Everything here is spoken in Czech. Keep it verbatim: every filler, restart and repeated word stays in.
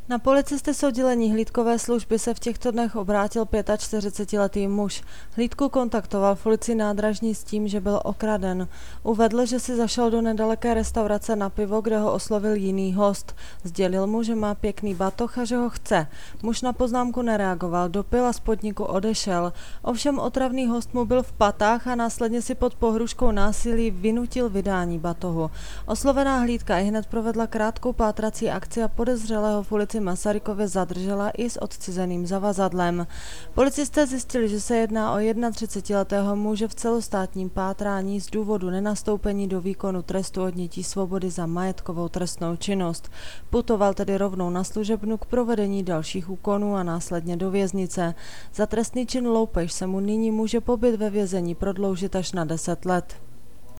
Na policisty z oddělení hlídkové služby se v těchto dnech obrátil čtyřicetiletý muž. Hlídku kontaktoval v ulici Nádražní s tím, že byl okraden. Uvedl, že si zašel do nedaleké restaurace na pivo, kde ho oslovil jiný host. Sdělil mu, že má pěkný batoh a že ho chce. Muž na poznámku nereagoval, dopil a z podniku odešel. Ovšem otravný host mu byl v patách a následně si pod pohruškou násilí vynutil vydání batohu. Oslovená hlídka ihned provedla krátkou pátrací akci a podezřelého v ulici Masarykově zadržela i s odcizeným zavazadlem. Policisté zjistili, že se jedná o třicetiletého muže v celostátním pátrání z důvodu nenastoupení do výkonu trestu odnětí svobody za majetkovou trestnou činnost. Putoval tedy rovnou na služebnu k provedení dalších úkonů a následně do věznice. Za trestný čin loupež se mu nyní může pobyt ve vězení prodloužit až na deset let.